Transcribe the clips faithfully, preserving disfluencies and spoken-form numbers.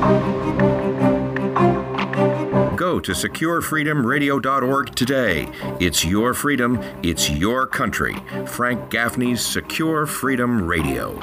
Go to secure freedom radio dot org today. It's your freedom, it's your country. Frank Gaffney's Secure Freedom Radio.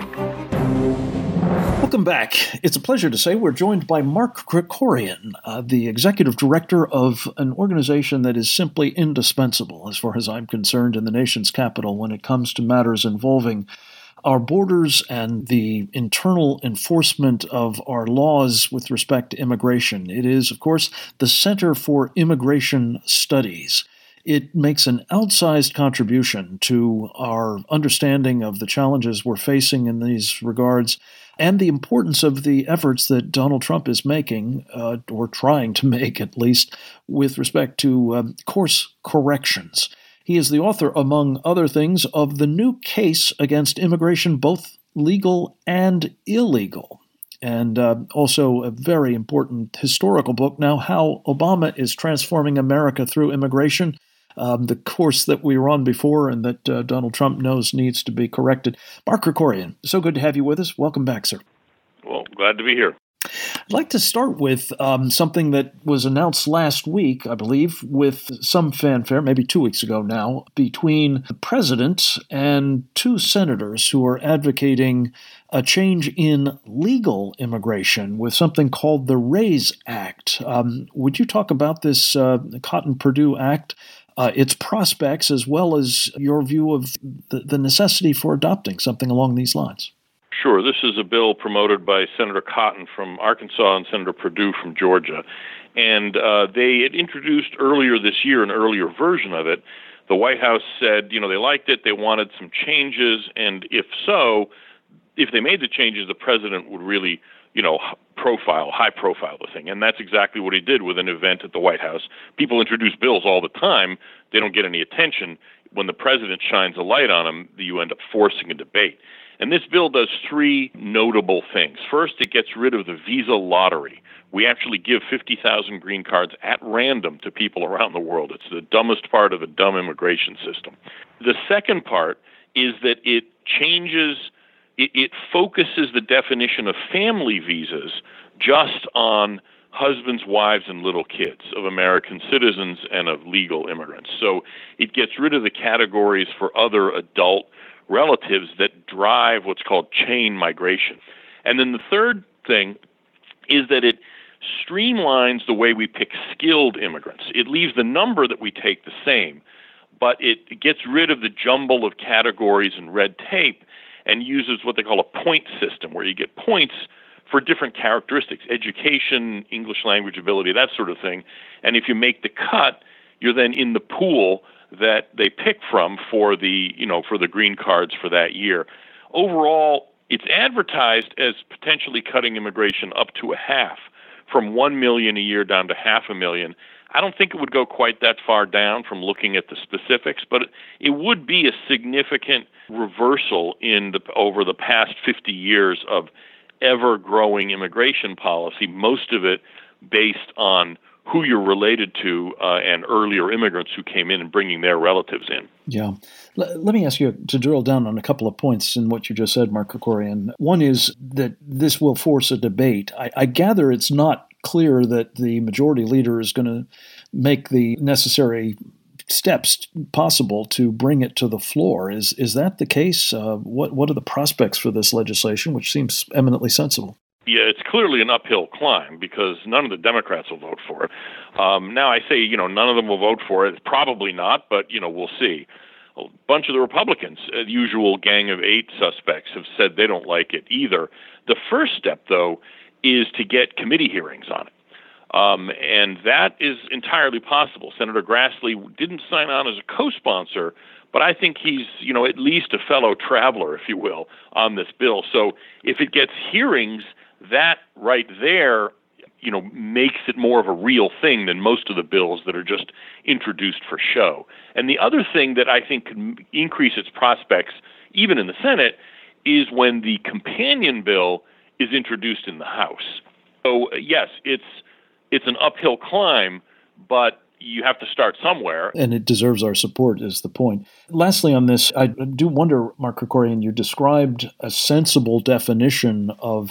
Welcome back. It's a pleasure to say we're joined by Mark Krikorian, uh, the executive director of an organization that is simply indispensable, as far as I'm concerned, in the nation's capital when it comes to matters involving our borders and the internal enforcement of our laws with respect to immigration. It is, of course, the Center for Immigration Studies. It makes an outsized contribution to our understanding of the challenges we're facing in these regards and the importance of the efforts that Donald Trump is making, uh, or trying to make at least, with respect to um, course corrections. He is the author, among other things, of the new case against immigration, both legal and illegal, and uh, also a very important historical book now, How Obama is Transforming America Through Immigration, um, the course that we were on before and that uh, Donald Trump knows needs to be corrected. Mark Krikorian, so good to have you with us. Welcome back, sir. Well, glad to be here. I'd like to start with um, something that was announced last week, I believe, with some fanfare, maybe two weeks ago now, between the president and two senators who are advocating a change in legal immigration with something called the RAISE Act. Um, would you talk about this uh, Cotton-Purdue Act, uh, its prospects, as well as your view of the, the necessity for adopting something along these lines? Sure. This is a bill promoted by Senator Cotton from Arkansas and Senator Perdue from Georgia. And uh, they had introduced earlier this year an earlier version of it. The White House said, you know, they liked it, they wanted some changes, and if so, if they made the changes, the president would really, you know, profile, high profile the thing. And that's exactly what he did with an event at the White House. People introduce bills all the time. They don't get any attention. When the president shines a light on them, you end up forcing a debate. And this bill does three notable things. First, it gets rid of the visa lottery. We actually give fifty thousand green cards at random to people around the world. It's the dumbest part of a dumb immigration system. The second part is that it changes, it, it focuses the definition of family visas just on husbands, wives, and little kids of American citizens and of legal immigrants. So it gets rid of the categories for other adult relatives that drive what's called chain migration. And then the third thing is that it streamlines the way we pick skilled immigrants. It leaves the number that we take the same, but it gets rid of the jumble of categories and red tape and uses what they call a point system, where you get points for different characteristics, education, English language ability, that sort of thing. And if you make the cut, you're then in the pool that they pick from for the, you know, for the green cards for that year. Overall, it's advertised as potentially cutting immigration up to a half, from one million a year down to half a million. I don't think it would go quite that far down from looking at the specifics, but it would be a significant reversal in the, over the past fifty years of ever-growing immigration policy, most of it based on who you're related to uh, and earlier immigrants who came in and bringing their relatives in. Yeah. L- let me ask you to drill down on a couple of points in what you just said, Mark Krikorian. One is that this will force a debate. I, I gather it's not clear that the majority leader is going to make the necessary steps possible to bring it to the floor. Is is that the case? Uh, what what are the prospects for this legislation, which seems eminently sensible? Yeah, it's clearly an uphill climb because none of the Democrats will vote for it. Um, now, I say, you know, none of them will vote for it. Probably not, but, you know, we'll see. A bunch of the Republicans, the usual gang of eight suspects, have said they don't like it either. The first step, though, is to get committee hearings on it. Um, and that is entirely possible. Senator Grassley didn't sign on as a co-sponsor, but I think he's, you know, at least a fellow traveler, if you will, on this bill. So if it gets hearings, that right there, you know, makes it more of a real thing than most of the bills that are just introduced for show. And the other thing that I think could increase its prospects, even in the Senate, is when the companion bill is introduced in the House. So, yes, it's it's an uphill climb, but you have to start somewhere. And it deserves our support, is the point. Lastly on this, I do wonder, Mark Krikorian, you described a sensible definition of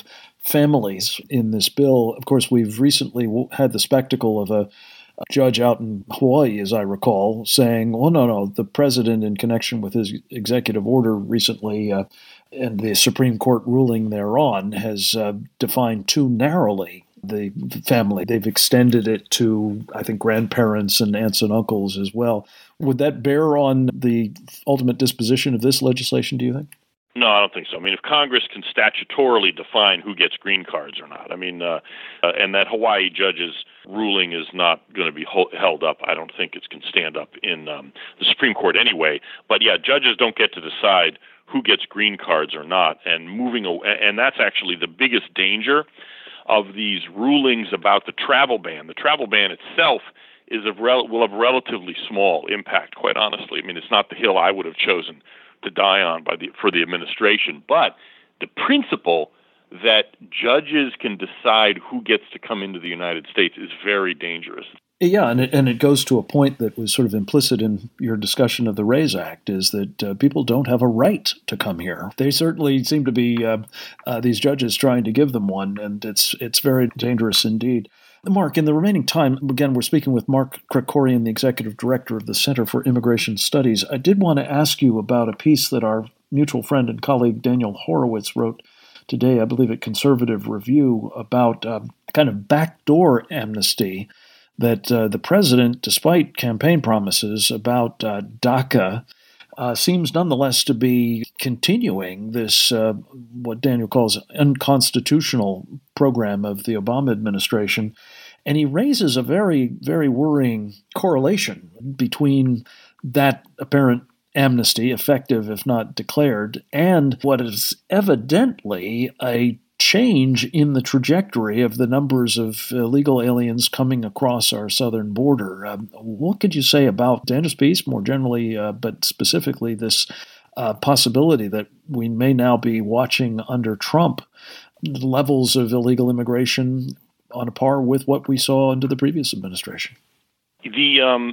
families in this bill. Of course, we've recently had the spectacle of a A judge out in Hawaii, as I recall, saying, well, no, no, the president, in connection with his executive order recently uh, and the Supreme Court ruling thereon, has uh, defined too narrowly the family. They've extended it to, I think, grandparents and aunts and uncles as well. Would that bear on the ultimate disposition of this legislation, do you think? No, I don't think so. I mean, if Congress can statutorily define who gets green cards or not, I mean, uh, uh, and that Hawaii judge's ruling is not going to be ho- held up, I don't think it can stand up in um, the Supreme Court anyway. But yeah, judges don't get to decide who gets green cards or not. And moving, away, and that's actually the biggest danger of these rulings about the travel ban. The travel ban itself is of rel- will have relatively small impact, quite honestly. I mean, it's not the hill I would have chosen to die on by the for the administration, but the principle that judges can decide who gets to come into the United States is very dangerous. Yeah, and it, and it goes to a point that was sort of implicit in your discussion of the RAISE Act, is that uh, people don't have a right to come here. They certainly seem to be, uh, uh, these judges, trying to give them one, and it's it's very dangerous indeed. Mark, in the remaining time, again, we're speaking with Mark Krikorian, the Executive Director of the Center for Immigration Studies. I did want to ask you about a piece that our mutual friend and colleague Daniel Horowitz wrote today, I believe at Conservative Review, about uh, kind of backdoor amnesty that uh, the president, despite campaign promises about uh, DACA, uh, seems nonetheless to be continuing this, uh, what Daniel calls unconstitutional program of the Obama administration. And he raises a very, very worrying correlation between that apparent amnesty, effective if not declared, and what is evidently a change in the trajectory of the numbers of illegal aliens coming across our southern border. Um, what could you say about Daniel's piece more generally, uh, but specifically this uh, possibility that we may now be watching under Trump levels of illegal immigration on a par with what we saw under the previous administration? The um,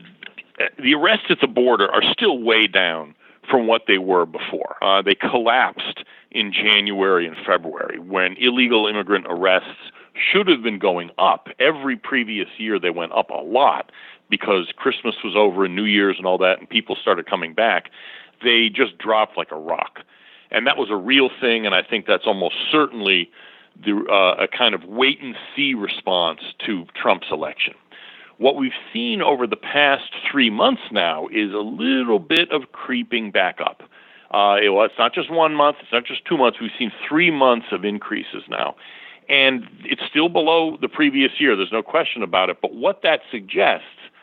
the arrests at the border are still way down from what they were before. Uh, they collapsed in January and February when illegal immigrant arrests should have been going up. Every previous year they went up a lot because Christmas was over and New Year's and all that, and people started coming back. They just dropped like a rock. And that was a real thing, and I think that's almost certainly the, uh, a kind of wait-and-see response to Trump's election. What we've seen over the past three months now is a little bit of creeping back up. Uh, it, well, it's not just one month, it's not just two months. We've seen three months of increases now. And it's still below the previous year, there's no question about it. But what that suggests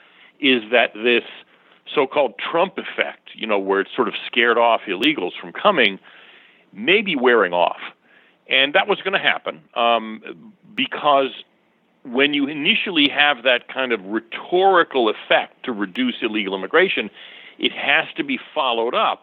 is that this so-called Trump effect, you know, where it's sort of scared off illegals from coming, may be wearing off. And that was going to happen um, because when you initially have that kind of rhetorical effect to reduce illegal immigration, it has to be followed up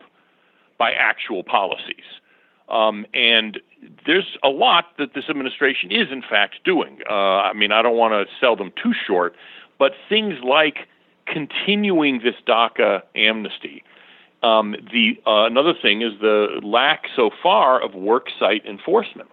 by actual policies. Um, and there's a lot that this administration is, in fact, doing. Uh, I mean, I don't want to sell them too short, but things like continuing this DACA amnesty. Um, the uh, another thing is the lack so far of worksite enforcement.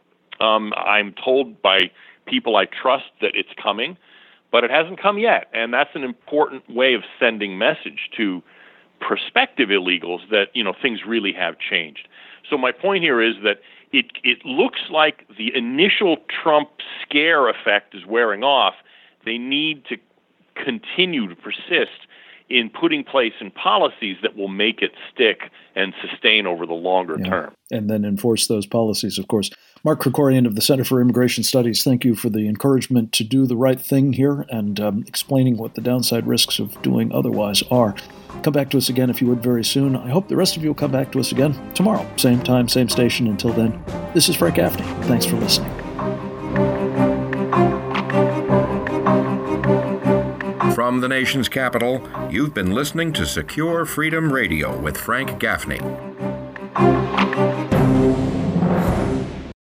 Um, I'm told by people I trust that it's coming, but it hasn't come yet. And that's an important way of sending message to prospective illegals that, you know, things really have changed. So my point here is that it it looks like the initial Trump scare effect is wearing off. They need to continue to persist in putting place in policies that will make it stick and sustain over the longer yeah. term. And then enforce those policies, of course. Mark Krikorian of the Center for Immigration Studies, thank you for the encouragement to do the right thing here and um, explaining what the downside risks of doing otherwise are. Come back to us again if you would very soon. I hope the rest of you will come back to us again tomorrow. Same time, same station. Until then, this is Frank Gaffney. Thanks for listening. From the nation's capital, you've been listening to Secure Freedom Radio with Frank Gaffney.